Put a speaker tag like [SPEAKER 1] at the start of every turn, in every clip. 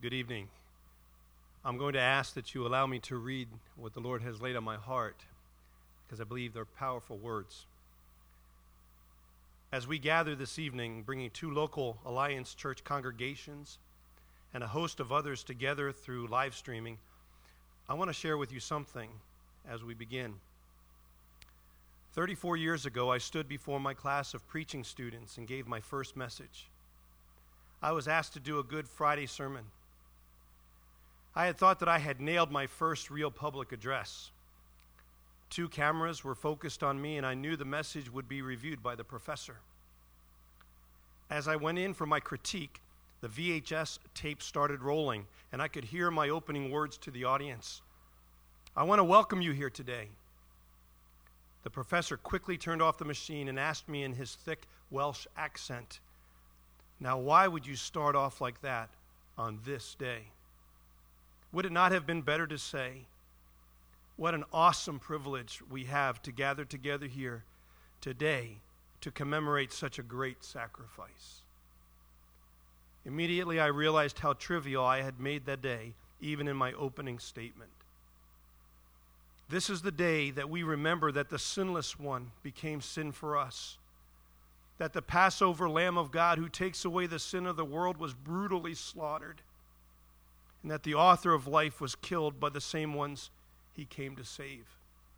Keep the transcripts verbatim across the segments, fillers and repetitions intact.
[SPEAKER 1] Good evening. I'm going to ask that you allow me to read what the Lord has laid on my heart, because I believe they're powerful words. As we gather this evening, bringing two local Alliance Church congregations and a host of others together through live streaming, I want to share with you something as we begin. thirty-four years ago, I stood before my class of preaching students and gave my first message. I was asked to do a Good Friday sermon. I had thought that I had nailed my first real public address. Two cameras were focused on me, and I knew the message would be reviewed by the professor. As I went in for my critique, the V H S tape started rolling, and I could hear my opening words to the audience. I want to welcome you here today. The professor quickly turned off the machine and asked me in his thick Welsh accent, "Now, why would you start off like that on this day?" Would it not have been better to say, "What an awesome privilege we have to gather together here today to commemorate such a great sacrifice"? Immediately, I realized how trivial I had made that day, even in my opening statement. This is the day that we remember that the sinless one became sin for us, that the Passover Lamb of God who takes away the sin of the world was brutally slaughtered, and that the author of life was killed by the same ones he came to save.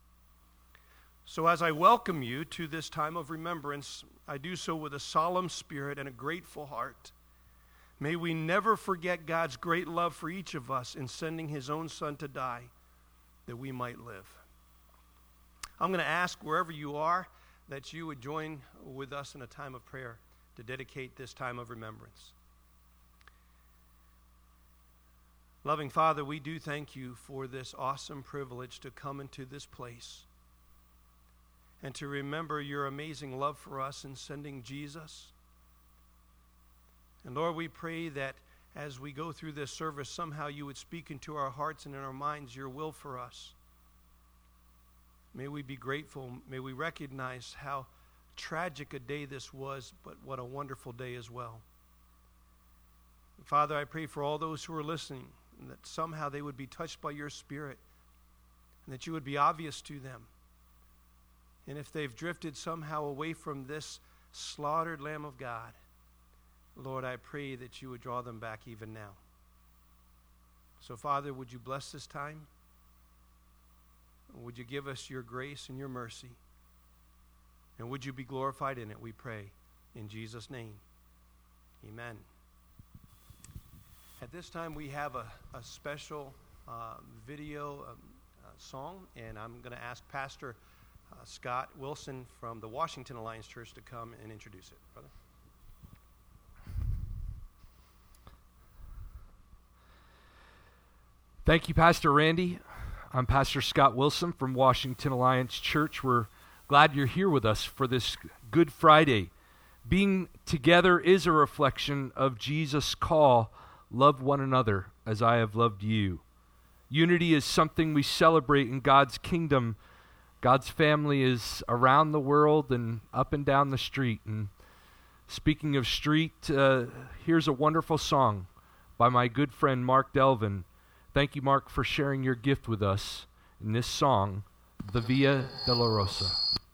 [SPEAKER 1] So as I welcome you to this time of remembrance, I do so with a solemn spirit and a grateful heart. May we never forget God's great love for each of us in sending his own Son to die that we might live. I'm going to ask wherever you are that you would join with us in a time of prayer to dedicate this time of remembrance. Loving Father, we do thank you for this awesome privilege to come into this place and to remember your amazing love for us in sending Jesus. And Lord, we pray that as we go through this service, somehow you would speak into our hearts and in our minds your will for us. May we be grateful. May we recognize how tragic a day this was, but what a wonderful day as well. Father, I pray for all those who are listening, and that somehow they would be touched by your Spirit, and that you would be obvious to them. And if they've drifted somehow away from this slaughtered Lamb of God, Lord, I pray that you would draw them back even now. So, Father, would you bless this time? Would you give us your grace and your mercy? And would you be glorified in it, we pray, in Jesus' name. Amen. At this time, we have a, a special uh, video um, uh, song, and I'm going to ask Pastor uh, Scott Wilson from the Washington Alliance Church to come and introduce it. Brother?
[SPEAKER 2] Thank you, Pastor Randy. I'm Pastor Scott Wilson from Washington Alliance Church. We're glad you're here with us for this Good Friday. Being together is a reflection of Jesus' call, "Love one another as I have loved you." Unity is something we celebrate in God's kingdom. God's family is around the world and up and down the street. And speaking of street, uh, here's a wonderful song by my good friend Mark Delvin. Thank you, Mark, for sharing your gift with us in this song, "The Via Dolorosa."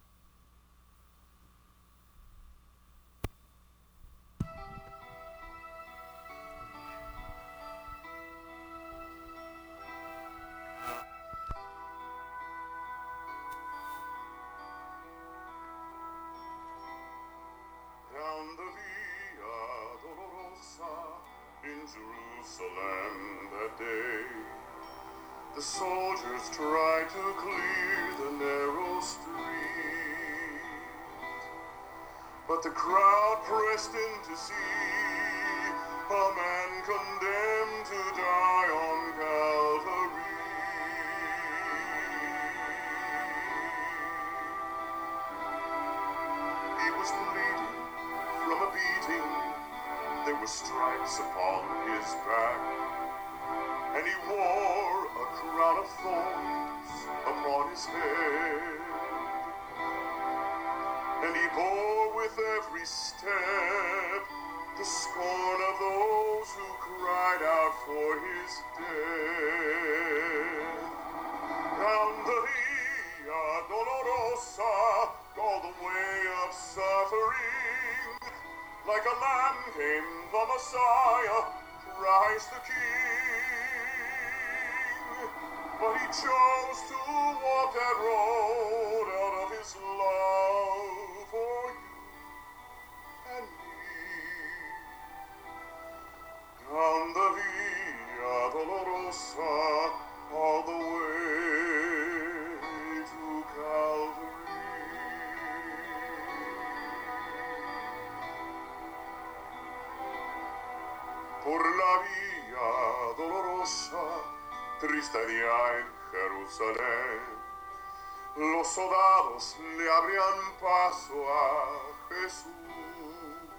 [SPEAKER 3] Down the Via Dolorosa in Jerusalem that day, the soldiers tried to clear the narrow street, but the crowd pressed in to see a man condemned to die on Calvary. He was bleeding from a beating, there were stripes upon his back, and he wore a crown of thorns upon his head, and he bore with every step the scorn of those who cried out for his death. Down the Via Dolorosa, all the way of suffering, like a lamb came the Messiah, Christ the King. But he chose to walk that road out of his love for you and me. Down the Via Dolorosa, all the way to Calvary. Por la Via Dolorosa, triste día en Jerusalén, los soldados le abrían paso a Jesús,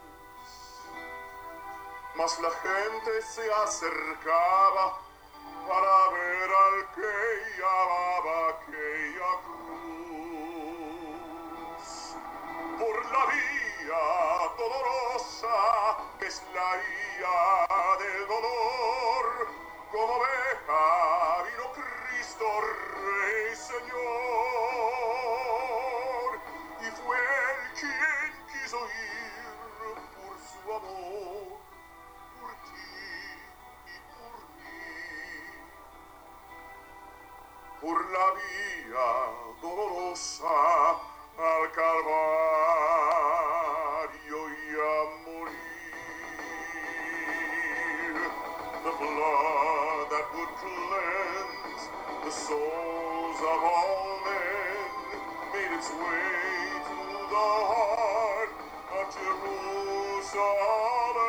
[SPEAKER 3] mas la gente se acercaba para ver al que llamaba aquella cruz. Por la Vía Dolorosa, que es la vía del dolor, como oveja vino Cristo, Rey, Señor, y fue él quien quiso ir por su amor, por ti y por mí. Por la Vía Dolorosa al Calvario y a morir. The blood that would cleanse the souls of all men made its way to the heart of Jerusalem.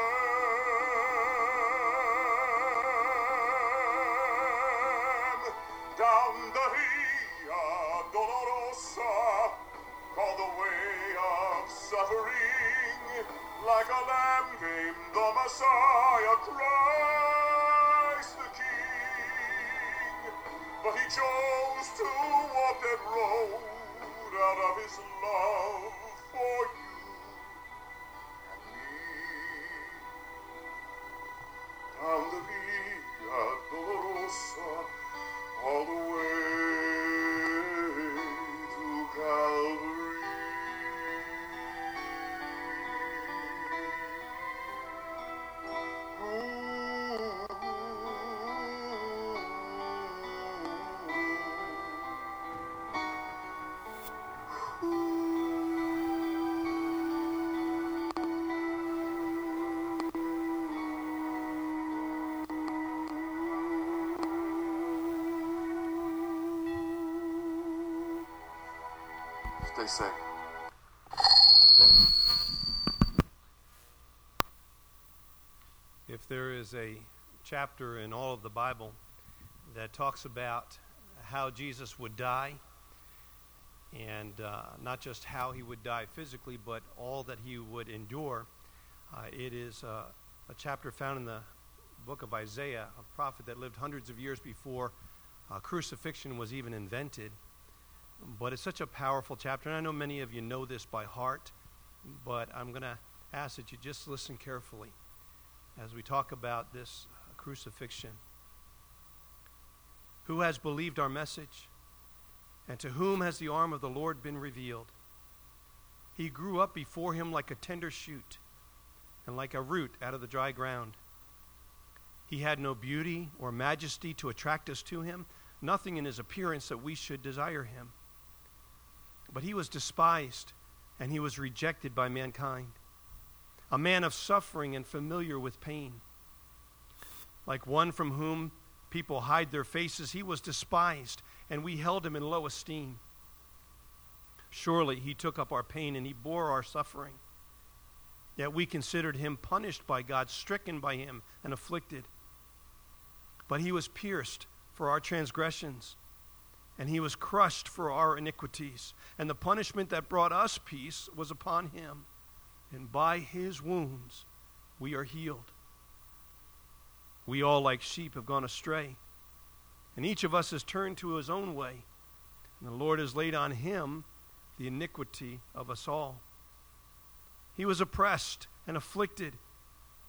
[SPEAKER 3] Down the Via Dolorosa, all the way of suffering, like a lamb came the Messiah, Christ the King. But he chose to walk that road out of his love for you and me. Down the Via Dolorosa, all the way to Calvary. Stay safe.
[SPEAKER 1] If there is a chapter in all of the Bible that talks about how Jesus would die, and uh, not just how he would die physically, but all that he would endure, uh, it is uh, a chapter found in the book of Isaiah, a prophet that lived hundreds of years before uh, crucifixion was even invented. But it's such a powerful chapter, and I know many of you know this by heart, but I'm going to ask that you just listen carefully as we talk about this uh, crucifixion. Who has believed our message? And to whom has the arm of the Lord been revealed? He grew up before him like a tender shoot, and like a root out of the dry ground. He had no beauty or majesty to attract us to him, nothing in his appearance that we should desire him. But he was despised, and he was rejected by mankind, a man of suffering and familiar with pain. Like one from whom people hide their faces, he was despised, and we held him in low esteem. Surely he took up our pain, and he bore our suffering. Yet we considered him punished by God, stricken by him, and afflicted. But he was pierced for our transgressions, and he was crushed for our iniquities. And the punishment that brought us peace was upon him, and by his wounds we are healed. We all like sheep have gone astray, and each of us has turned to his own way, and the Lord has laid on him the iniquity of us all. He was oppressed and afflicted,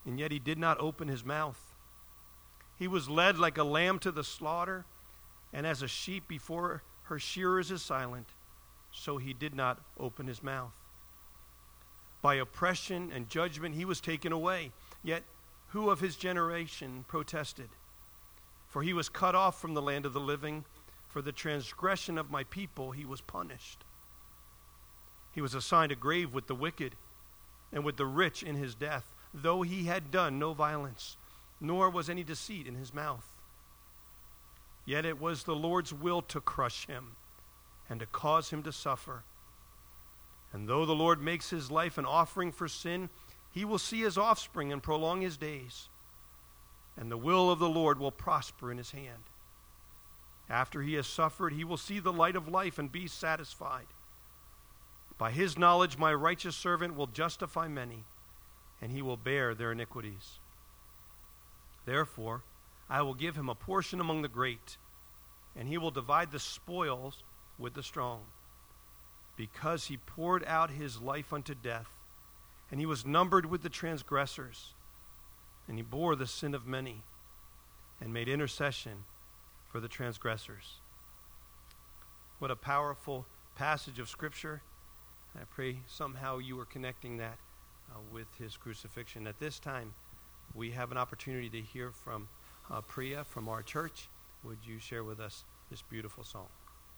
[SPEAKER 1] and yet he did not open his mouth. He was led like a lamb to the slaughter, and as a sheep before her shearers is silent, so he did not open his mouth. By oppression and judgment he was taken away, yet who of his generation protested? For he was cut off from the land of the living. For the transgression of my people he was punished. He was assigned a grave with the wicked and with the rich in his death, though he had done no violence, nor was any deceit in his mouth. Yet it was the Lord's will to crush him and to cause him to suffer. And though the Lord makes his life an offering for sin, he will see his offspring and prolong his days. And the will of the Lord will prosper in his hand. After he has suffered, he will see the light of life and be satisfied. By his knowledge, my righteous servant will justify many, and he will bear their iniquities. Therefore, I will give him a portion among the great, and he will divide the spoils with the strong. Because he poured out his life unto death, and he was numbered with the transgressors, and he bore the sin of many, and made intercession for the transgressors. What a powerful passage of Scripture. I pray somehow you are connecting that uh, with his crucifixion. At this time, we have an opportunity to hear from uh, Priya from our church. Would you share with us this beautiful song?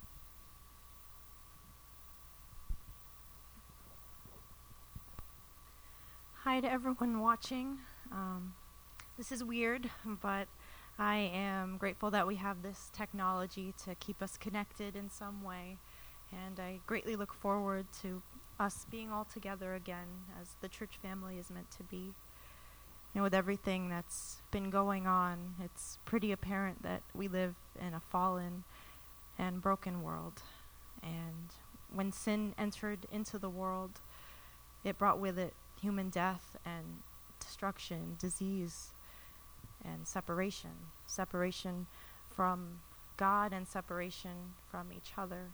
[SPEAKER 4] Hi to everyone watching. Um, this is weird, but I am grateful that we have this technology to keep us connected in some way, and I greatly look forward to us being all together again as the church family is meant to be. You know, with everything that's been going on, it's pretty apparent that we live in a fallen and broken world, and when sin entered into the world, it brought with it human death and destruction, disease, and separation. Separation from God and separation from each other.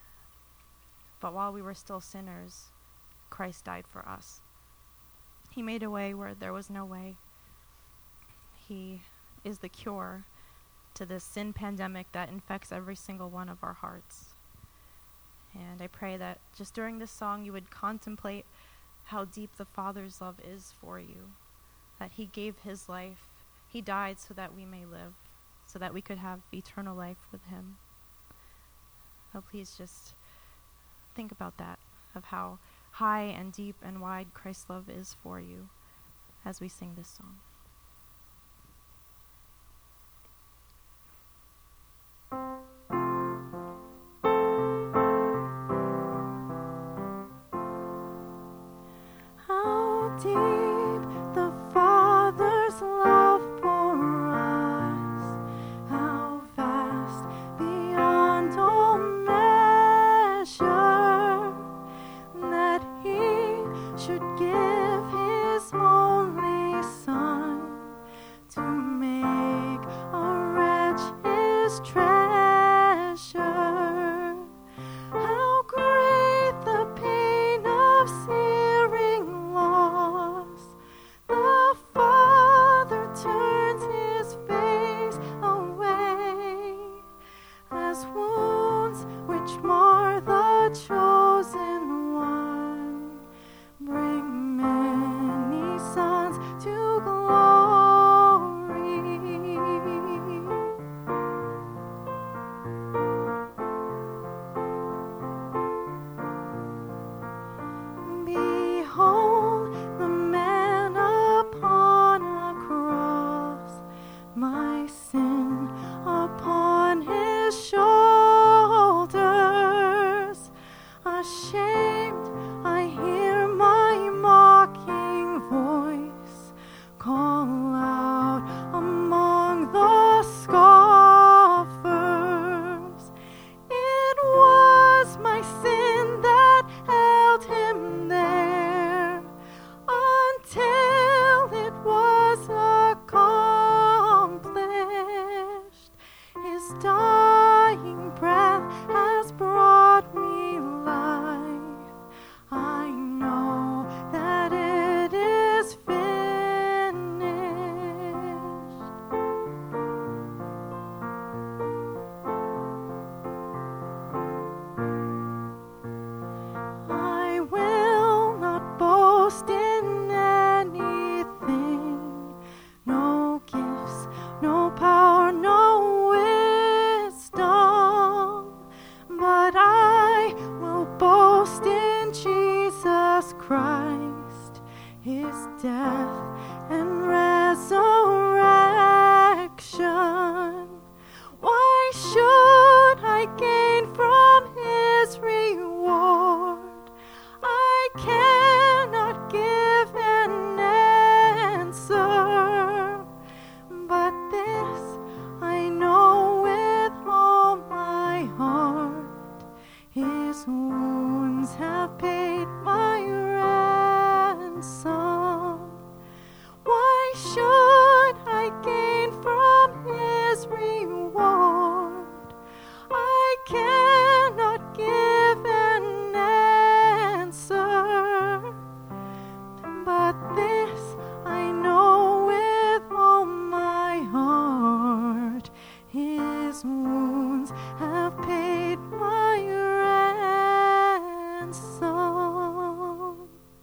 [SPEAKER 4] But while we were still sinners, Christ died for us. He made a way where there was no way. He is the cure to this sin pandemic that infects every single one of our hearts. And I pray that just during this song you would contemplate how deep the Father's love is for you, that he gave his life. He died so that we may live, so that we could have eternal life with him. So please just think about that, of how high and deep and wide Christ's love is for you as we sing this song.
[SPEAKER 5] Father
[SPEAKER 4] Jesus Christ, his death and resurrection. Why should I gain from his reward? I cannot give an answer, but this I know with all my heart. His wounds have paid my ransom. Why should I gain from his reward? I cannot give an answer, but this I know with all my heart. His wounds have paid my ransom.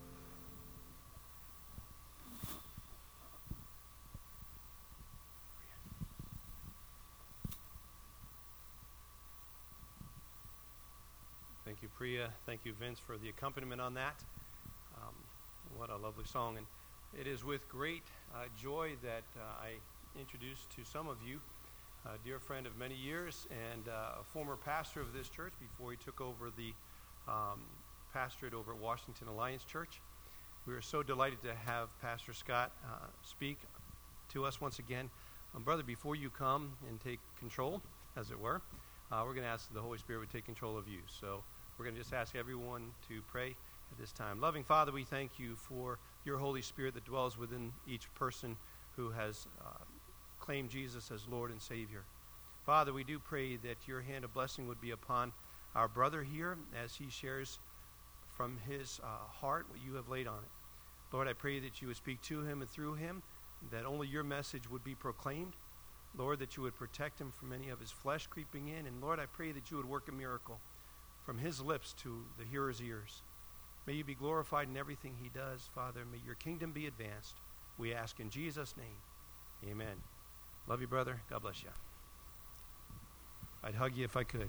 [SPEAKER 1] Thank you, Priya. Thank you, Vince, for the accompaniment on that. Um, what a lovely song. And it is with great uh, joy that uh, I introduce to some of you a dear friend of many years and uh, a former pastor of this church before he took over the um, pastorate over at Washington Alliance Church. We are so delighted to have Pastor Scott uh, speak to us once again. Um, brother, before you come and take control, as it were, uh, we're going to ask that the Holy Spirit would take control of you. So we're going to just ask everyone to pray at this time. Loving Father, we thank you for your Holy Spirit that dwells within each person who has uh, claimed Jesus as Lord and Savior. Father, we do pray that your hand of blessing would be upon our brother here as he shares from his uh, heart what you have laid on it. Lord, I pray that you would speak to him and through him, that only your message would be proclaimed. Lord, that you would protect him from any of his flesh creeping in. And Lord, I pray that you would work a miracle from his lips to the hearer's ears. May you be glorified in everything he does, Father. May your kingdom be advanced. We ask in Jesus' name. Amen. Love you, brother. God bless you. I'd hug you if I could.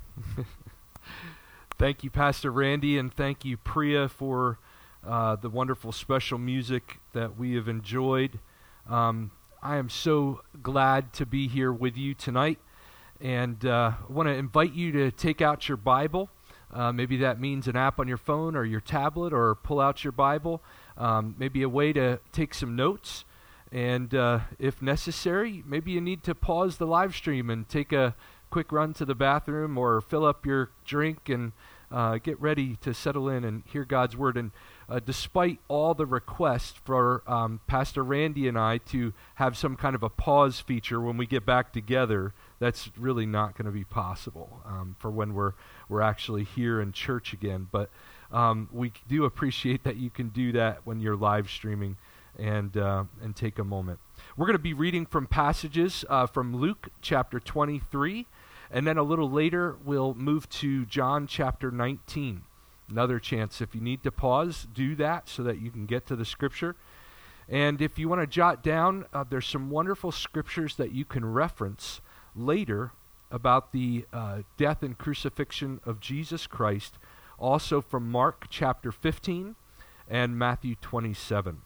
[SPEAKER 2] Thank you, Pastor Randy, and thank you, Priya, for uh, the wonderful special music that we have enjoyed. Um, I am so glad to be here with you tonight, and uh, I want to invite you to take out your Bible. Uh, maybe that means an app on your phone or your tablet, or pull out your Bible. Um, maybe a way to take some notes. And uh, if necessary, maybe you need to pause the live stream and take a quick run to the bathroom or fill up your drink and uh, get ready to settle in and hear God's word. And uh, despite all the requests for um, Pastor Randy and I to have some kind of a pause feature when we get back together, that's really not going to be possible um, for when we're we're actually here in church again. But um, we do appreciate that you can do that when you're live streaming and uh, and take a moment. We're going to be reading from passages uh, from Luke chapter twenty-three, and then a little later we'll move to John chapter nineteen. Another chance, if you need to pause, do that so that you can get to the scripture. And if you want to jot down, uh, there's some wonderful scriptures that you can reference later about the uh, death and crucifixion of Jesus Christ, also from Mark chapter fifteen and Matthew twenty-seven.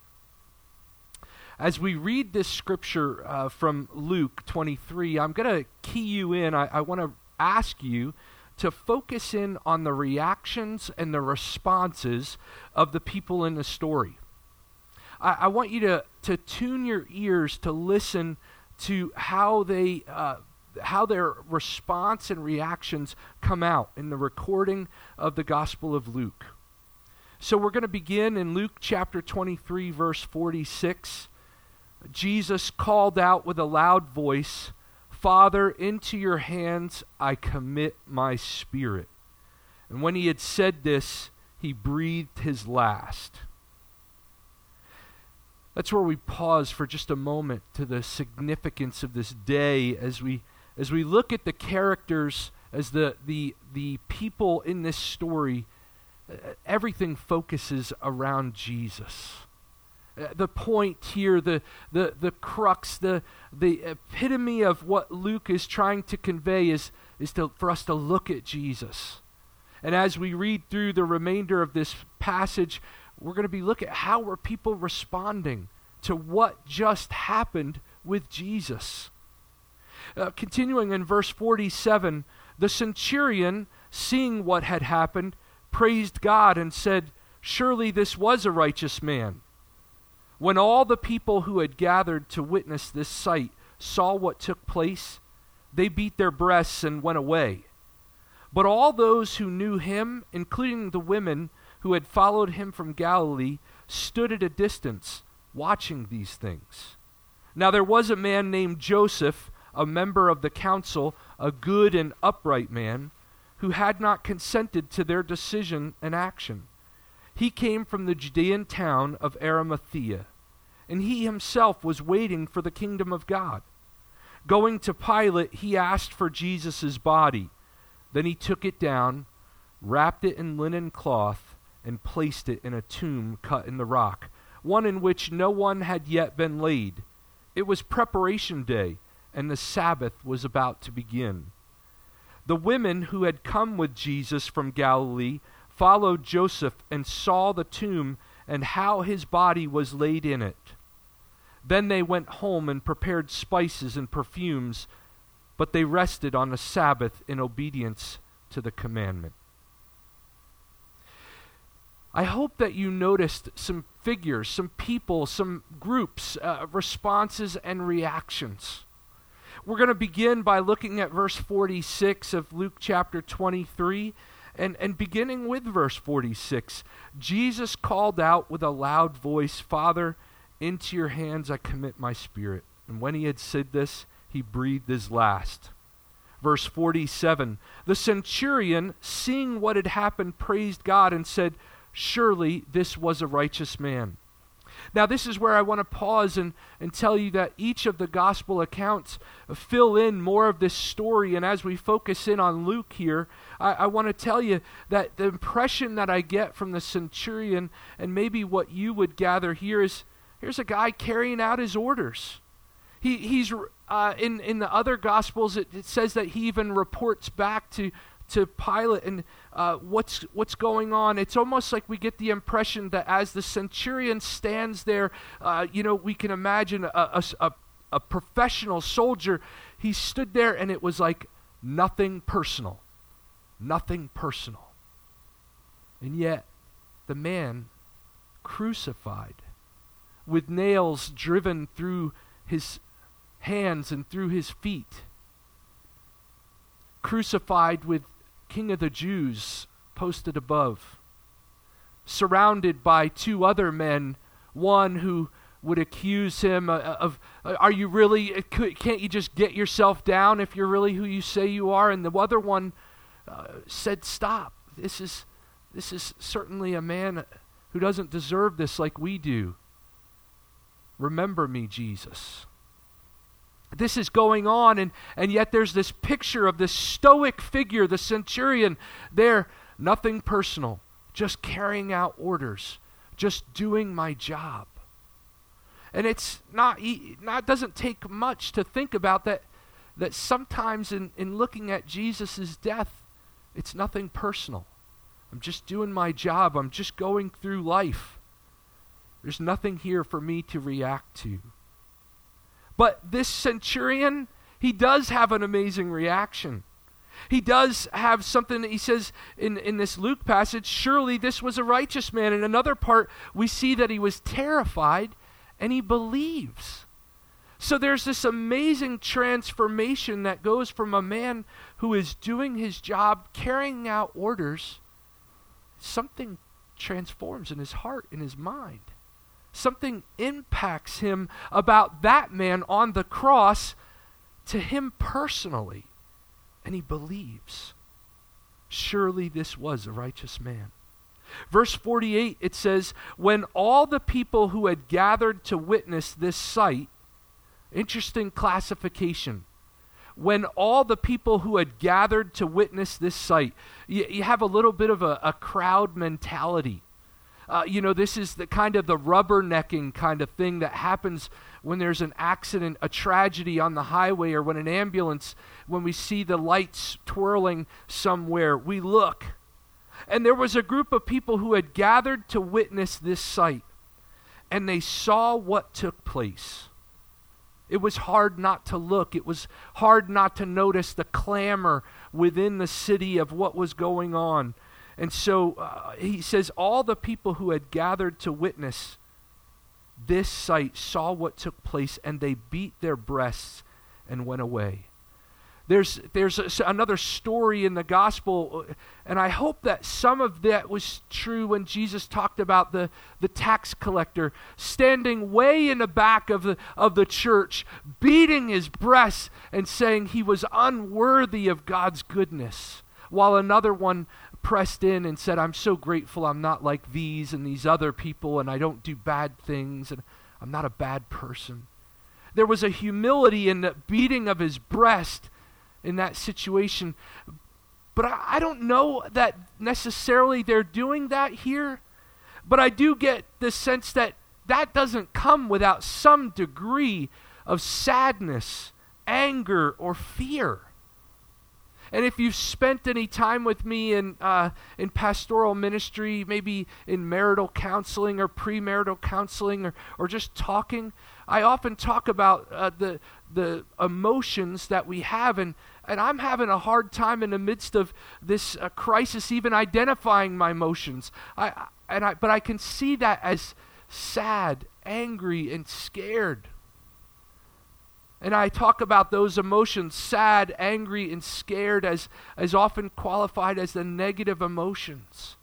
[SPEAKER 2] As we read this scripture uh, from Luke twenty-three, I'm going to key you in. I, I want to ask you to focus in on the reactions and the responses of the people in the story. I, I want you to, to tune your ears to listen to how they uh, how their response and reactions come out in the recording of the Gospel of Luke. So we're going to begin in Luke chapter twenty-three, verse forty-six. Jesus called out with a loud voice, "Father, into your hands I commit my spirit." And when he had said this, he breathed his last. That's where we pause for just a moment to the significance of this day as we as we look at the characters, as the the the people in this story. Uh, everything focuses around Jesus. Uh, the point here, the the the crux, the the epitome of what Luke is trying to convey is is to for us to look at Jesus. And as we read through the remainder of this passage, we're going to be looking at how were people responding to what just happened with Jesus. Uh, continuing in verse forty-seven, the centurion, seeing what had happened, praised God and said, "Surely this was a righteous man." When all the people who had gathered to witness this sight saw what took place, they beat their breasts and went away. But all those who knew him, including the women who had followed him from Galilee, stood at a distance, watching these things. Now there was a man named Joseph, a member of the council, a good and upright man, who had not consented to their decision and action. He came from the Judean town of Arimathea, and he himself was waiting for the kingdom of God. Going to Pilate, he asked for Jesus' body. Then he took it down, wrapped it in linen cloth, and placed it in a tomb cut in the rock, one in which no one had yet been laid. It was preparation day, and the Sabbath was about to begin. The women who had come with Jesus from Galilee followed Joseph and saw the tomb and how his body was laid in it. Then they went home and prepared spices and perfumes, but they rested on the Sabbath in obedience to the commandment. I hope that you noticed some figures, some people, some groups, uh, responses and reactions. We're going to begin by looking at verse forty-six of Luke chapter twenty-three, and, and beginning with verse forty-six, Jesus called out with a loud voice, "Father, into your hands I commit my spirit." And when he had said this, he breathed his last. Verse forty-seven, the centurion, seeing what had happened, praised God and said, "Surely this was a righteous man." Now this is where I want to pause and, and tell you that each of the gospel accounts fill in more of this story. And as we focus in on Luke here, I, I want to tell you that the impression that I get from the centurion, and maybe what you would gather here, is here's a guy carrying out his orders. He, he's uh, in, in the other gospels, it, it says that he even reports back to to Pilate and uh, what's what's going on. It's almost like we get the impression that as the centurion stands there, uh, you know, we can imagine a, a, a professional soldier. He stood there and it was like nothing personal, nothing personal. And yet the man crucified with nails driven through his hands and through his feet, crucified with King of the Jews posted above, surrounded by two other men, one who would accuse him of, of are you really, can't you just get yourself down if you're really who you say you are? And the other one uh, said, "Stop, this is, this is certainly a man who doesn't deserve this like we do. Remember me, Jesus." This is going on, and, and yet there's this picture of this stoic figure, the centurion, there, nothing personal, just carrying out orders, just doing my job. And it's not, not doesn't take much to think about that, that sometimes in, in looking at Jesus' death, it's nothing personal. I'm just doing my job. I'm just going through life. There's nothing here for me to react to. But this centurion, he does have an amazing reaction. He does have something that he says in, in this Luke passage, "Surely this was a righteous man." In another part, we see that he was terrified and he believes. So there's this amazing transformation that goes from a man who is doing his job, carrying out orders. Something transforms in his heart, in his mind. Something impacts him about that man on the cross to him personally. And he believes, surely this was a righteous man. Verse forty-eight, it says, when all the people who had gathered to witness this sight, interesting classification. When all the people who had gathered to witness this sight, you, you have a little bit of a, a crowd mentality. Uh, you know, this is the kind of the rubbernecking kind of thing that happens when there's an accident, a tragedy on the highway, or when an ambulance, when we see the lights twirling somewhere, we look. And there was a group of people who had gathered to witness this sight, and they saw what took place. It was hard not to look. It was hard not to notice the clamor within the city of what was going on. And so uh, he says, all the people who had gathered to witness this sight saw what took place, and they beat their breasts and went away. There's there's a, another story in the gospel, and I hope that some of that was true when Jesus talked about the, the tax collector standing way in the back of the of the church, beating his breast and saying he was unworthy of God's goodness, while another one pressed in and said, I'm so grateful I'm not like these and these other people, and I don't do bad things, and I'm not a bad person. There was a humility in the beating of his breast in that situation. But I, I don't know that necessarily they're doing that here. But I do get the sense that that doesn't come without some degree of sadness, anger, or fear. And if you've spent any time with me in uh, in pastoral ministry, maybe in marital counseling or premarital counseling, or, or just talking, I often talk about uh, the the emotions that we have, and, and I'm having a hard time in the midst of this uh, crisis even identifying my emotions. I and I but I can see that as sad, angry, and scared. And I talk about those emotions, sad, angry, and scared, as, as often qualified as the negative emotions.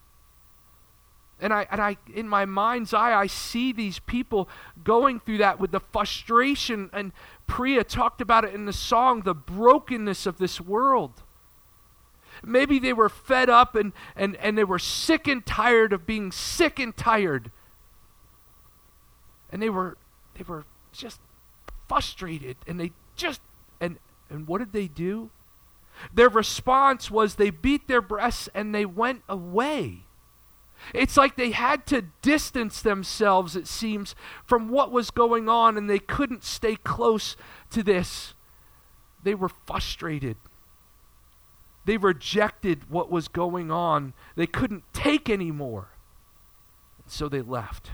[SPEAKER 2] And I, and I, in my mind's eye, I see these people going through that with the frustration, and Priya talked about it in the song, the brokenness of this world. Maybe they were fed up and, and, and they were sick and tired of being sick and tired. And they were they were just frustrated, and they just, and, and what did they do? Their response was they beat their breasts and they went away. It's like they had to distance themselves, it seems, from what was going on, and they couldn't stay close to this. They were frustrated. They rejected what was going on. They couldn't take anymore. So they left.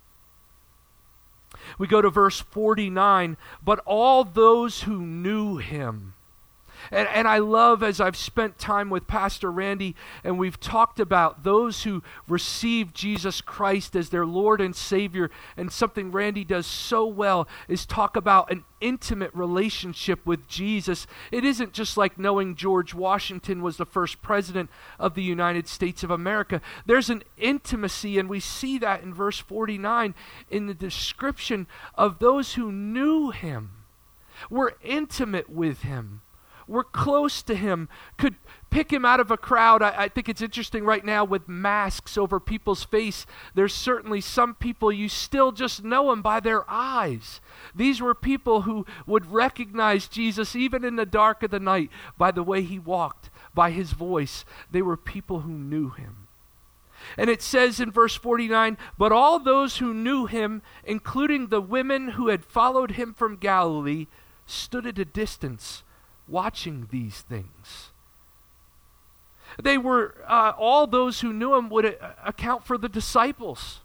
[SPEAKER 2] We go to verse forty-nine, but all those who knew him. And, and I love, as I've spent time with Pastor Randy, and we've talked about those who received Jesus Christ as their Lord and Savior, and something Randy does so well is talk about an intimate relationship with Jesus. It isn't just like knowing George Washington was the first president of the United States of America. There's an intimacy, and we see that in verse forty-nine in the description of those who knew him. We're intimate with him. We're close to him, could pick him out of a crowd. I, I think it's interesting right now with masks over people's face. There's certainly some people you still just know him by their eyes. These were people who would recognize Jesus even in the dark of the night by the way he walked, by his voice. They were people who knew him. And it says in verse forty-nine, but all those who knew him, including the women who had followed him from Galilee, stood at a distance, watching these things. They were, uh, all those who knew him would uh, account for the disciples.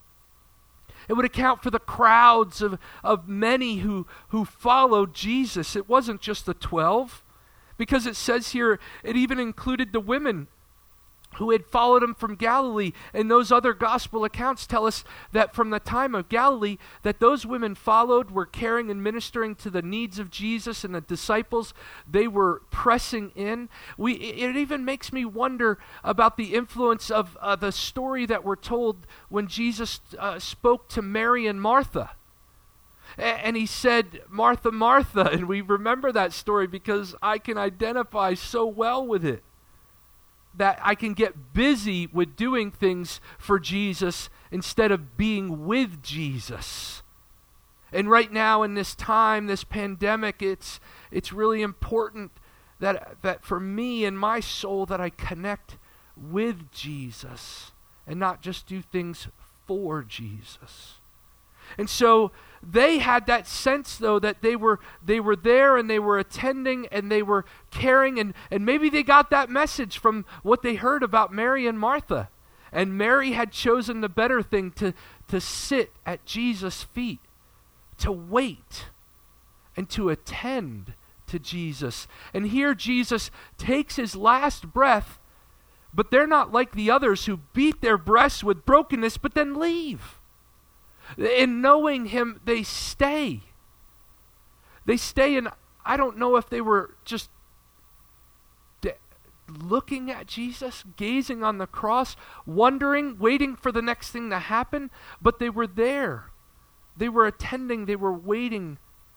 [SPEAKER 2] It would account for the crowds of, of many who, who followed Jesus. It wasn't just the twelve, because it says here it even included the women who had followed him from Galilee. And those other gospel accounts tell us that from the time of Galilee, that those women followed, were caring and ministering to the needs of Jesus and the disciples. They were pressing in. We, it even makes me wonder about the influence of uh, the story that we're told when Jesus uh, spoke to Mary and Martha. A- and he said, Martha, Martha. And we remember that story because I can identify so well with it. That I can get busy with doing things for Jesus instead of being with Jesus. And right now in this time, this pandemic, it's it's really important that that for me and my soul that I connect with Jesus and not just do things for Jesus. And so they had that sense, though, that they were they were there and they were attending and they were caring, and, and maybe they got that message from what they heard about Mary and Martha. And Mary had chosen the better thing, to, to sit at Jesus' feet, to wait, and to attend to Jesus. And here Jesus takes his last breath, but they're not like the others who beat their breasts with brokenness but then leave. In knowing him, they stay. They stay, and I don't know if they were just de- looking at Jesus, gazing on the cross, wondering, waiting for the next thing to happen, but they were there. They were attending, they were waiting.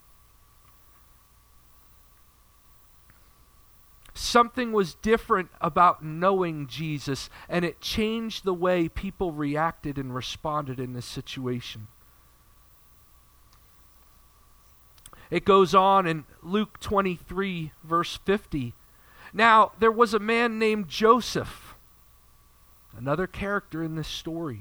[SPEAKER 2] Something was different about knowing Jesus, and it changed the way people reacted and responded in this situation. It goes on in Luke twenty-three, verse fifty. Now, there was a man named Joseph, another character in this story,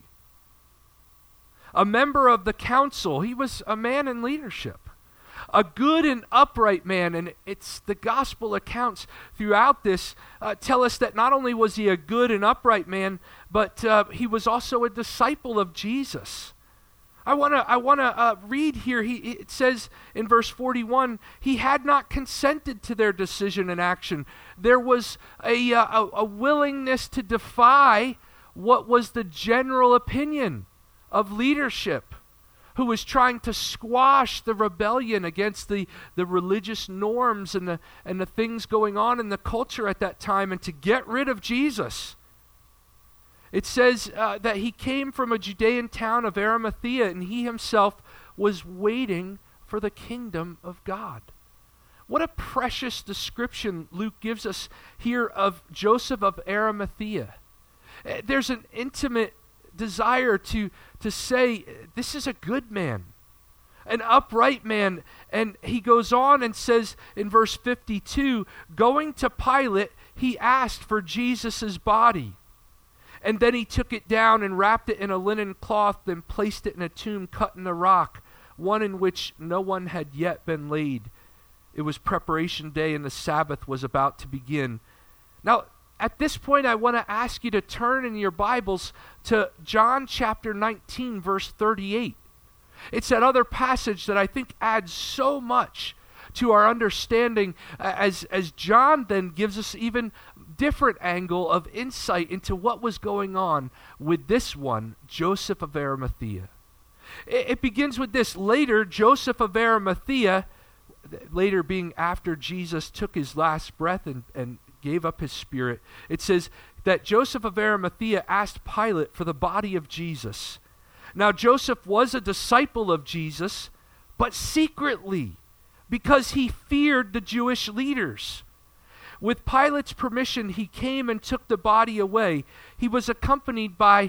[SPEAKER 2] a member of the council. He was a man in leadership. A good and upright man, and it's the gospel accounts throughout this uh, tell us that not only was he a good and upright man, but uh, he was also a disciple of Jesus. I want to I want to uh, read here. He it says in verse forty-one, he had not consented to their decision and action. There was a, uh, a, a willingness to defy what was the general opinion of leadership, who was trying to squash the rebellion against the, the religious norms and the, and the things going on in the culture at that time, and to get rid of Jesus. It says uh, that he came from a Judean town of Arimathea, and he himself was waiting for the kingdom of God. What a precious description Luke gives us here of Joseph of Arimathea. Uh, there's an intimate desire to, to say, this is a good man, an upright man. And he goes on and says in verse fifty-two, going to Pilate, he asked for Jesus' body. And then he took it down and wrapped it in a linen cloth, and placed it in a tomb cut in the rock, one in which no one had yet been laid. It was preparation day, and the Sabbath was about to begin. Now, at this point, I want to ask you to turn in your Bibles to John chapter nineteen, verse thirty-eight. It's that other passage that I think adds so much to our understanding, as, as John then gives us even different angle of insight into what was going on with this one, Joseph of Arimathea. It, it begins with this. Later, Joseph of Arimathea, later being after Jesus took his last breath and, and gave up his spirit, it says that Joseph of Arimathea asked Pilate for the body of Jesus. Now, Joseph was a disciple of Jesus, but secretly, because he feared the Jewish leaders. With Pilate's permission, he came and took the body away. He was accompanied by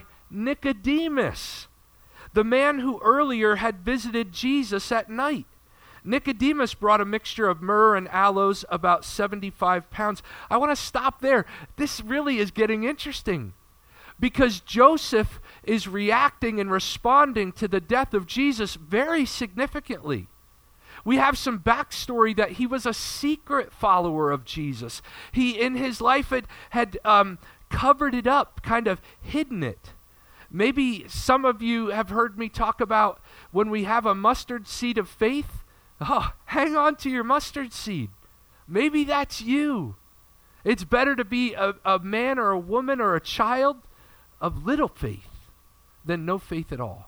[SPEAKER 2] Nicodemus, the man who earlier had visited Jesus at night. Nicodemus brought a mixture of myrrh and aloes, about seventy-five pounds. I want to stop there. This really is getting interesting, because Joseph is reacting and responding to the death of Jesus very significantly. We have some backstory that he was a secret follower of Jesus. He, in his life, had, had um, covered it up, kind of hidden it. Maybe some of you have heard me talk about when we have a mustard seed of faith. Oh, hang on to your mustard seed. Maybe that's you. It's better to be a, a man or a woman or a child of little faith than no faith at all.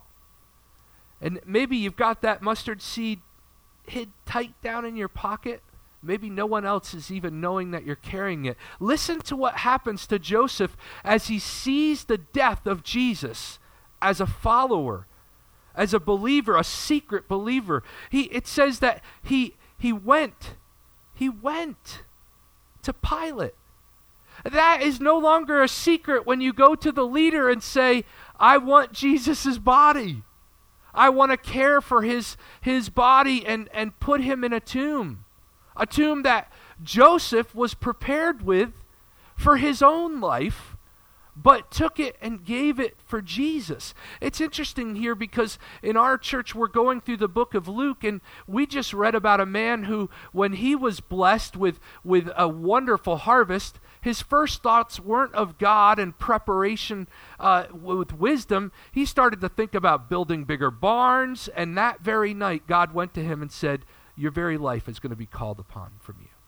[SPEAKER 2] And maybe you've got that mustard seed hid tight down in your pocket. Maybe no one else is even knowing that you're carrying it. Listen to what happens to Joseph as he sees the death of Jesus as a follower, as a believer, a secret believer. He it says that he he went, he went to Pilate. That is no longer a secret when you go to the leader and say, I want Jesus' body. I want to care for his, his body and, and put him in a tomb. A tomb that Joseph was prepared with for his own life, but took it and gave it for Jesus. It's interesting here because in our church we're going through the book of Luke, and we just read about a man who, when he was blessed with, with a wonderful harvest, his first thoughts weren't of God and preparation uh, with wisdom. He started to think about building bigger barns, and that very night God went to him and said, your very life is going to be called upon from you.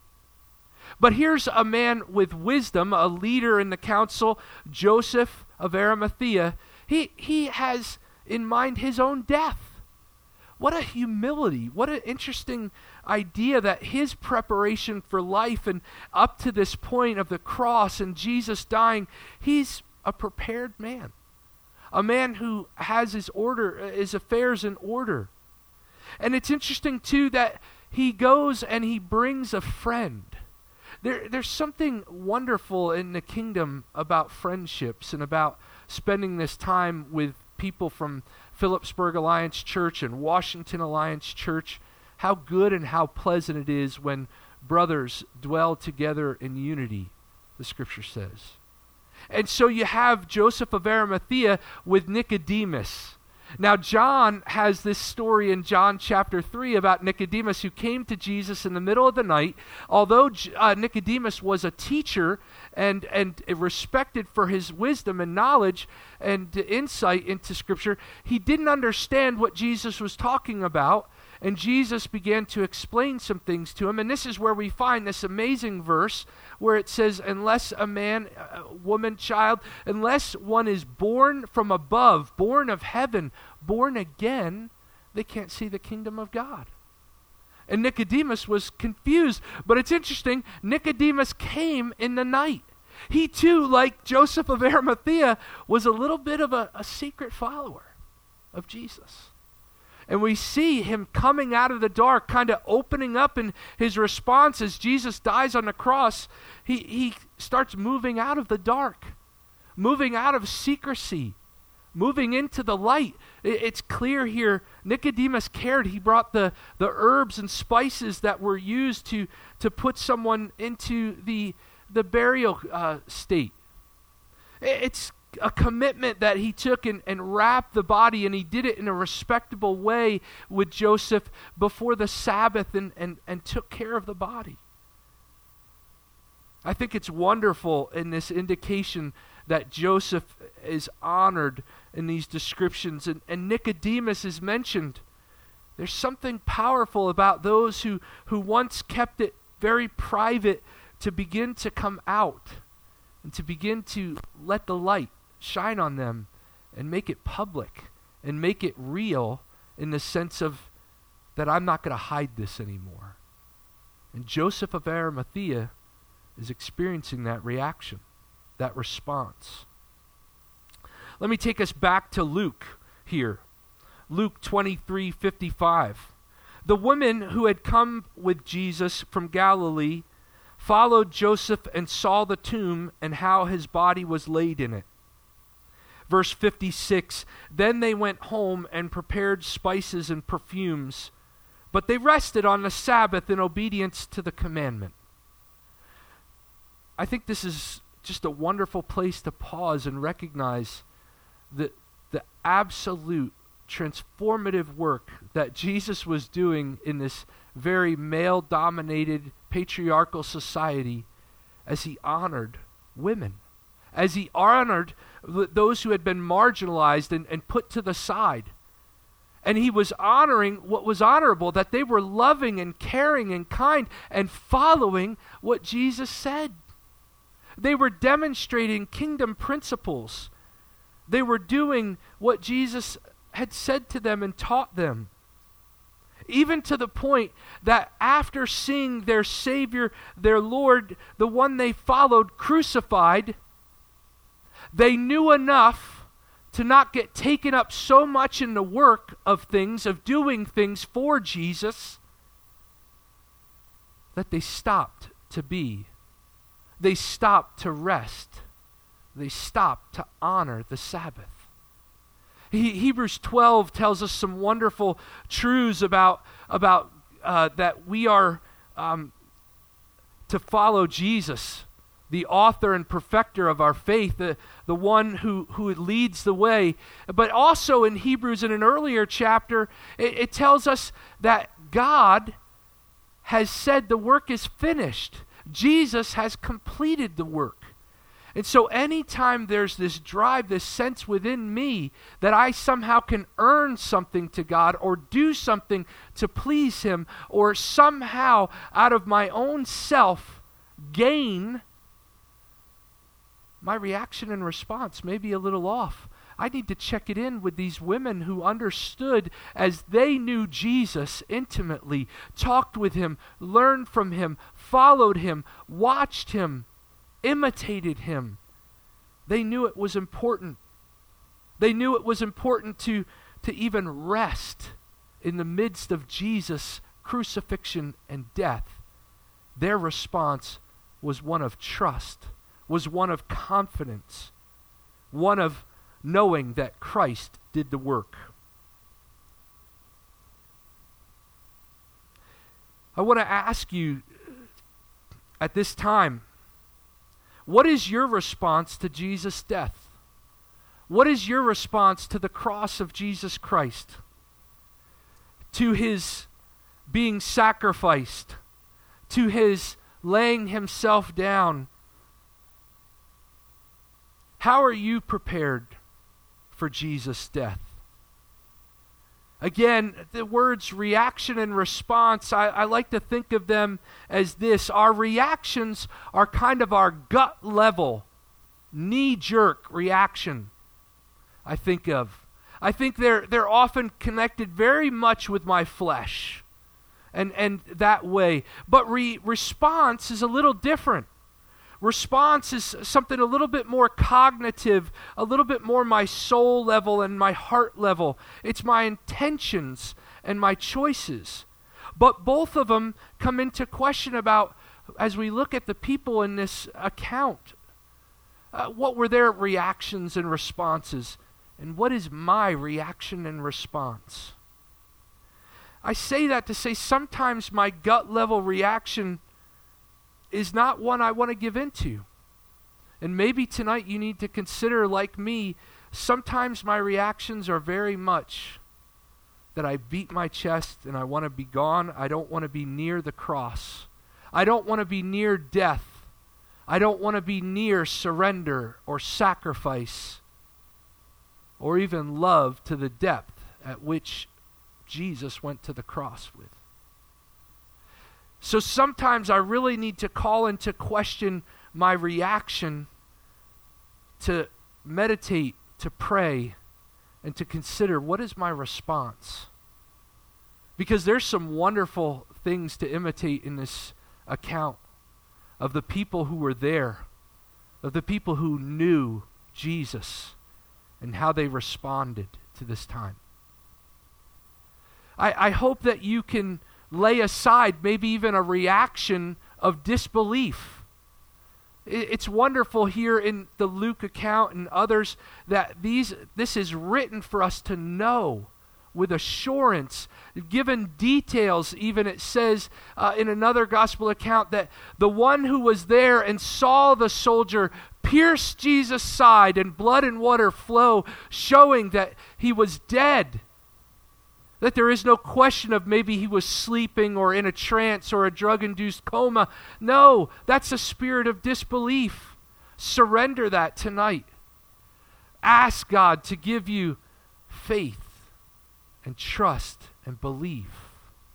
[SPEAKER 2] But here's a man with wisdom, a leader in the council, Joseph of Arimathea. He, he has in mind his own death. What a humility. What an interesting idea that his preparation for life and up to this point of the cross and Jesus dying, he's a prepared man. A man who has his order, his affairs in order. And it's interesting too that he goes and he brings a friend. There, there's something wonderful in the kingdom about friendships and about spending this time with people from Phillipsburg Alliance Church and Washington Alliance Church. How good and how pleasant it is when brothers dwell together in unity, the scripture says. And so you have Joseph of Arimathea with Nicodemus. Now, John has this story in John chapter three about Nicodemus who came to Jesus in the middle of the night. Although uh, Nicodemus was a teacher and, and respected for his wisdom and knowledge and insight into Scripture, he didn't understand what Jesus was talking about. And Jesus began to explain some things to him. And this is where we find this amazing verse where it says, unless a man, a woman, child, unless one is born from above, born of heaven, born again, they can't see the kingdom of God. And Nicodemus was confused. But it's interesting, Nicodemus came in the night. He too, like Joseph of Arimathea, was a little bit of a, a secret follower of Jesus. And we see him coming out of the dark, kind of opening up in his response as Jesus dies on the cross. He, he starts moving out of the dark, moving out of secrecy, moving into the light. It, it's clear here, Nicodemus cared. He brought the, the herbs and spices that were used to, to put someone into the, the burial uh, state. It, it's a commitment that he took and, and wrapped the body, and he did it in a respectable way with Joseph before the Sabbath and, and, and took care of the body. I think it's wonderful in this indication that Joseph is honored in these descriptions, and, and Nicodemus is mentioned. There's something powerful about those who, who once kept it very private to begin to come out and to begin to let the light shine on them and make it public and make it real in the sense of that I'm not going to hide this anymore. And Joseph of Arimathea is experiencing that reaction, that response. Let me take us back to Luke here. Luke twenty-three fifty-five. The women who had come with Jesus from Galilee followed Joseph and saw the tomb and how his body was laid in it. Verse fifty-six, then they went home and prepared spices and perfumes, but they rested on the Sabbath in obedience to the commandment. I think this is just a wonderful place to pause and recognize the, the absolute transformative work that Jesus was doing in this very male-dominated patriarchal society as he honored women, as he honored those who had been marginalized and, and put to the side. And he was honoring what was honorable, that they were loving and caring and kind and following what Jesus said. They were demonstrating kingdom principles. They were doing what Jesus had said to them and taught them. Even to the point that after seeing their Savior, their Lord, the one they followed, crucified, they knew enough to not get taken up so much in the work of things, of doing things for Jesus, that they stopped to be. They stopped to rest. They stopped to honor the Sabbath. He, Hebrews twelve tells us some wonderful truths about, about uh, that we are um, to follow Jesus. the author and perfecter of our faith, the, the one who, who leads the way. But also in Hebrews, in an earlier chapter, it, it tells us that God has said the work is finished. Jesus has completed the work. And so anytime there's this drive, this sense within me that I somehow can earn something to God or do something to please Him, or somehow out of my own self gain, my reaction and response may be a little off. I need to check it in with these women who understood, as they knew Jesus intimately, talked with Him, learned from Him, followed Him, watched Him, imitated Him. They knew it was important. They knew it was important to, to even rest in the midst of Jesus' crucifixion and death. Their response was one of trust, was one of confidence, one of knowing that Christ did the work. I want to ask you at this time, what is your response to Jesus' death? What is your response to the cross of Jesus Christ? To His being sacrificed? To His laying Himself down? How are you prepared for Jesus' death? Again, the words reaction and response, I, I like to think of them as this. Our reactions are kind of our gut level, knee-jerk reaction, I think of. I think they're they're often connected very much with my flesh and, and that way. But re- response is a little different. Response is something a little bit more cognitive, a little bit more my soul level and my heart level. It's my intentions and my choices. But both of them come into question about, as we look at the people in this account, uh, what were their reactions and responses? And what is my reaction and response? I say that to say sometimes my gut level reaction is not one I want to give into. And maybe tonight you need to consider, like me, sometimes my reactions are very much that I beat my chest and I want to be gone. I don't want to be near the cross. I don't want to be near death. I don't want to be near surrender or sacrifice or even love to the depth at which Jesus went to the cross with. So sometimes I really need to call into question my reaction, to meditate, to pray, and to consider, what is my response? Because there's some wonderful things to imitate in this account of the people who were there, of the people who knew Jesus and how they responded to this time. I, I hope that you can lay aside maybe even a reaction of disbelief. It's wonderful here in the Luke account and others that these this is written for us to know with assurance, given details. Even it says uh, in another gospel account that the one who was there and saw the soldier pierce Jesus' side and blood and water flow, showing that he was dead. That there is no question of maybe he was sleeping or in a trance or a drug-induced coma. No, that's a spirit of disbelief. Surrender that tonight. Ask God to give you faith and trust and belief.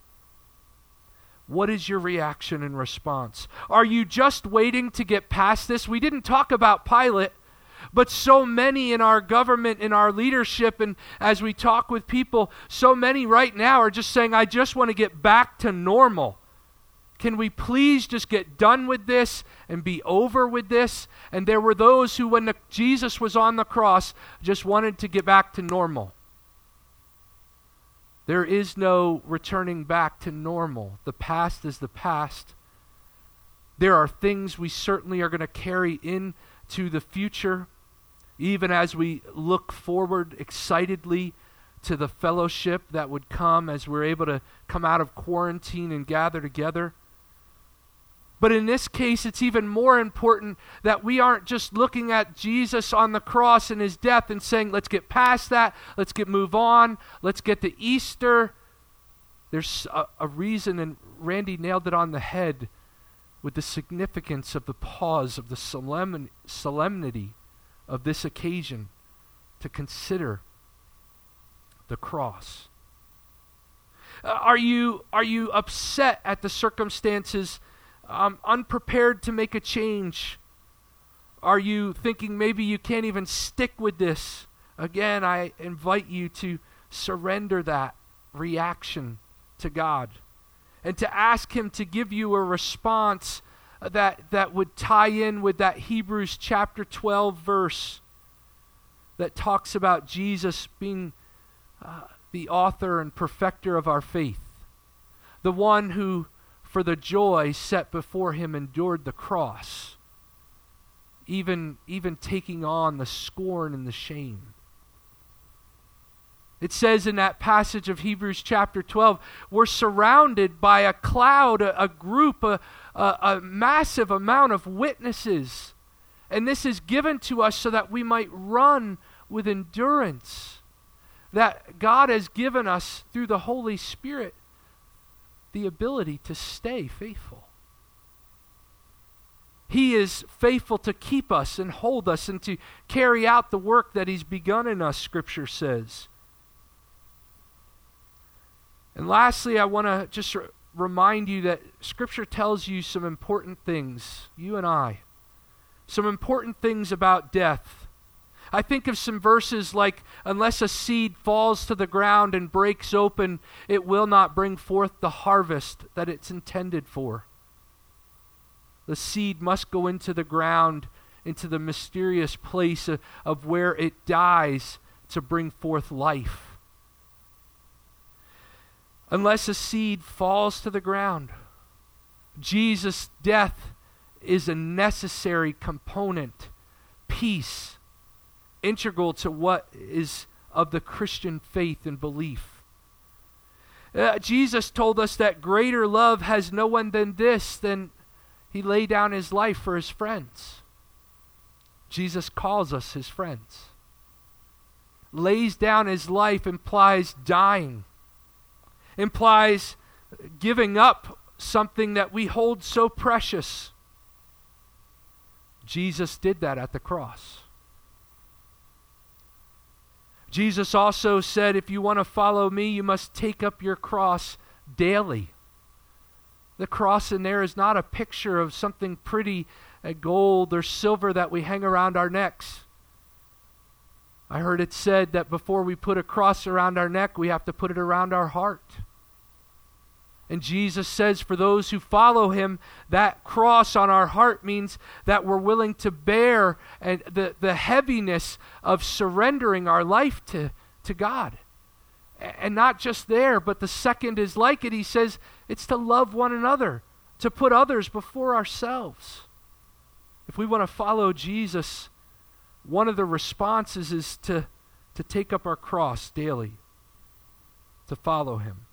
[SPEAKER 2] What is your reaction and response? Are you just waiting to get past this? We didn't talk about Pilate. But so many in our government, in our leadership, and as we talk with people, so many right now are just saying, I just want to get back to normal. Can we please just get done with this and be over with this? And there were those who, when the, Jesus was on the cross, just wanted to get back to normal. There is no returning back to normal. The past is the past. There are things we certainly are going to carry into the future, even as we look forward excitedly to the fellowship that would come as we're able to come out of quarantine and gather together. But in this case, it's even more important that we aren't just looking at Jesus on the cross and his death and saying, let's get past that, let's get move on, let's get to Easter. There's a, a reason, and Randy nailed it on the head with the significance of the pause, of the solemn, solemnity of this occasion to consider the cross. Uh, are you are you upset at the circumstances, um, unprepared to make a change? Are you thinking maybe you can't even stick with this? Again, I invite you to surrender that reaction to God and to ask him to give you a response that, that would tie in with that Hebrews chapter twelve verse that talks about Jesus being uh, the author and perfecter of our faith, the one who, for the joy set before him, endured the cross, even, even taking on the scorn and the shame. It says in that passage of Hebrews chapter twelve, we're surrounded by a cloud, a, a group, a, a, a massive amount of witnesses. And this is given to us so that we might run with endurance. That God has given us through the Holy Spirit the ability to stay faithful. He is faithful to keep us and hold us and to carry out the work that he's begun in us, Scripture says. And lastly, I want to just r- remind you that Scripture tells you some important things, you and I, some important things about death. I think of some verses like, unless a seed falls to the ground and breaks open, it will not bring forth the harvest that it's intended for. The seed must go into the ground, into the mysterious place of, of where it dies to bring forth life. Unless a seed falls to the ground, Jesus' death is a necessary component, piece, integral to what is of the Christian faith and belief. Uh, Jesus told us that greater love has no one than this, than he laid down his life for his friends. Jesus calls us his friends. Lays down his life implies dying, implies giving up something that we hold so precious. Jesus did that at the cross. Jesus also said, if you want to follow me, you must take up your cross daily. The cross in there is not a picture of something pretty, uh, gold or silver that we hang around our necks. I heard it said that before we put a cross around our neck, we have to put it around our heart. And Jesus says for those who follow him, that cross on our heart means that we're willing to bear and the, the heaviness of surrendering our life to, to God. And not just there, but the second is like it. He says it's to love one another, to put others before ourselves. If we want to follow Jesus, one of the responses is to, to take up our cross daily, to follow him.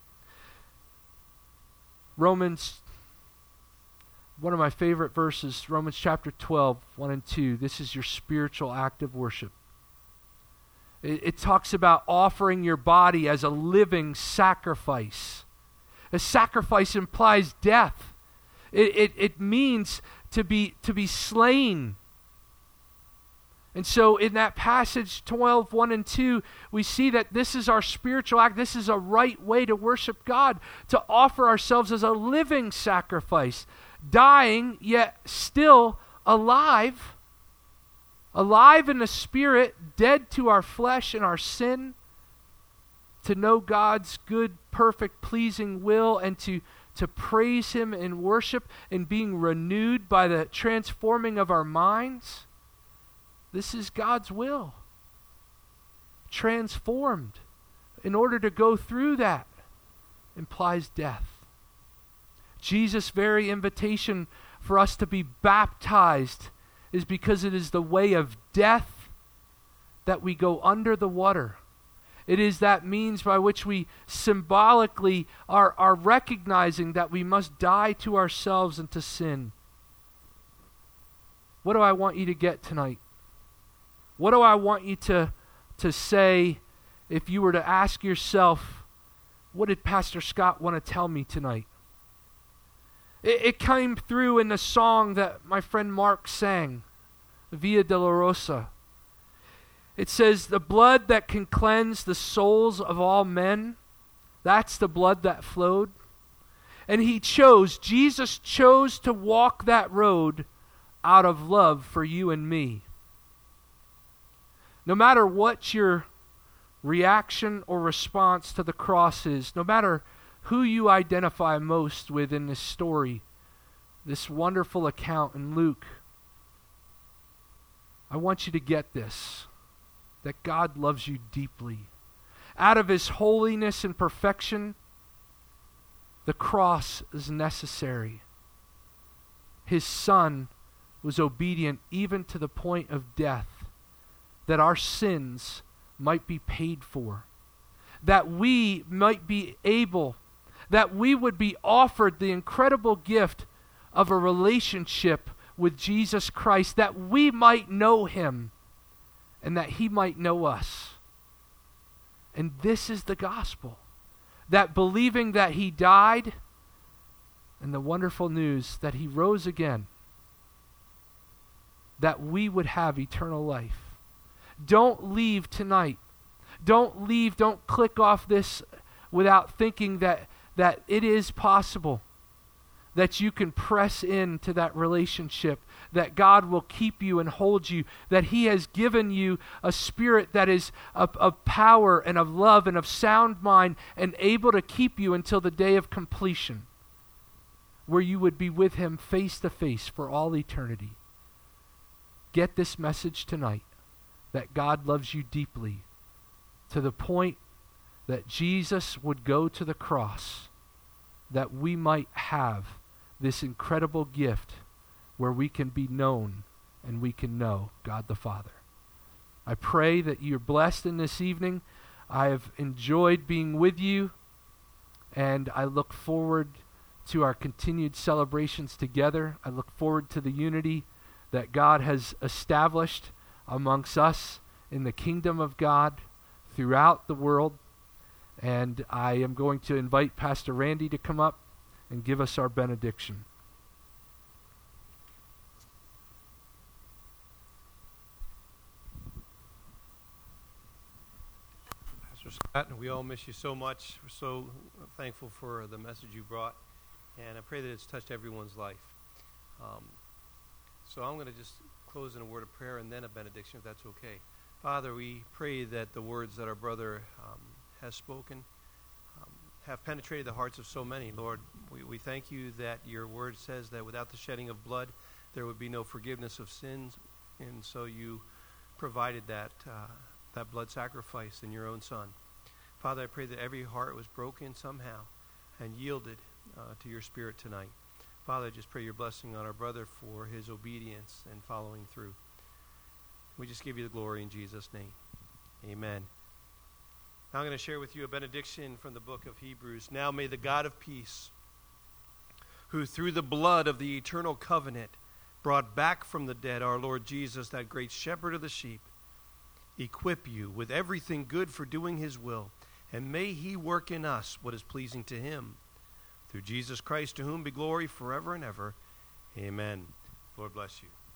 [SPEAKER 2] Romans, one of my favorite verses, Romans chapter twelve, one and two. This is your spiritual act of worship. It, it talks about offering your body as a living sacrifice. A sacrifice implies death. It, it, it means to be, to be slain. And so in that passage twelve, one and two, we see that this is our spiritual act. This is a right way to worship God, to offer ourselves as a living sacrifice, dying yet still alive, alive in the spirit, dead to our flesh and our sin, to know God's good, perfect, pleasing will, and to, to praise him in worship and being renewed by the transforming of our minds. This is God's will. Transformed. In order to go through that implies death. Jesus' very invitation for us to be baptized is because it is the way of death that we go under the water. It is that means by which we symbolically are, are recognizing that we must die to ourselves and to sin. What do I want you to get tonight? What do I want you to, to say if you were to ask yourself, what did Pastor Scott want to tell me tonight? It, it came through in the song that my friend Mark sang, Via Dolorosa. It says, the blood that can cleanse the souls of all men, that's the blood that flowed. And he chose, Jesus chose to walk that road out of love for you and me. No matter what your reaction or response to the cross is, no matter who you identify most with in this story, this wonderful account in Luke, I want you to get this, that God loves you deeply. Out of his holiness and perfection, the cross is necessary. His Son was obedient even to the point of death, that our sins might be paid for, that we might be able, that we would be offered the incredible gift of a relationship with Jesus Christ, that we might know him and that he might know us. And this is the gospel, that believing that he died, and the wonderful news that he rose again, that we would have eternal life. Don't leave tonight. Don't leave, don't click off this without thinking that, that it is possible that you can press into that relationship, that God will keep you and hold you, that he has given you a spirit that is of, of power and of love and of sound mind and able to keep you until the day of completion, where you would be with him face to face for all eternity. Get this message tonight, that God loves you deeply, to the point that Jesus would go to the cross, that we might have this incredible gift where we can be known and we can know God the Father. I pray that you're blessed in this evening. I have enjoyed being with you, and I look forward to our continued celebrations together. I look forward to the unity that God has established amongst us in the kingdom of God throughout the world. And I am going to invite Pastor Randy to come up and give us our benediction.
[SPEAKER 1] Pastor Scott, we all miss you so much. We're so thankful for the message you brought, and I pray that it's touched everyone's life. Um, so I'm going to just close in a word of prayer and then a benediction, if that's okay. Father, we pray that the words that our brother um, has spoken um, have penetrated the hearts of so many. Lord, we, we thank you that your word says that without the shedding of blood, there would be no forgiveness of sins, and so you provided that uh, that blood sacrifice in your own Son. Father, I pray that every heart was broken somehow and yielded uh, to your Spirit tonight. Father, I just pray your blessing on our brother for his obedience and following through. We just give you the glory in Jesus' name. Amen. Now I'm going to share with you a benediction from the book of Hebrews. Now may the God of peace, who through the blood of the eternal covenant brought back from the dead our Lord Jesus, that great shepherd of the sheep, equip you with everything good for doing his will, and may he work in us what is pleasing to him. Through Jesus Christ, to whom be glory forever and ever. Amen. Lord bless you.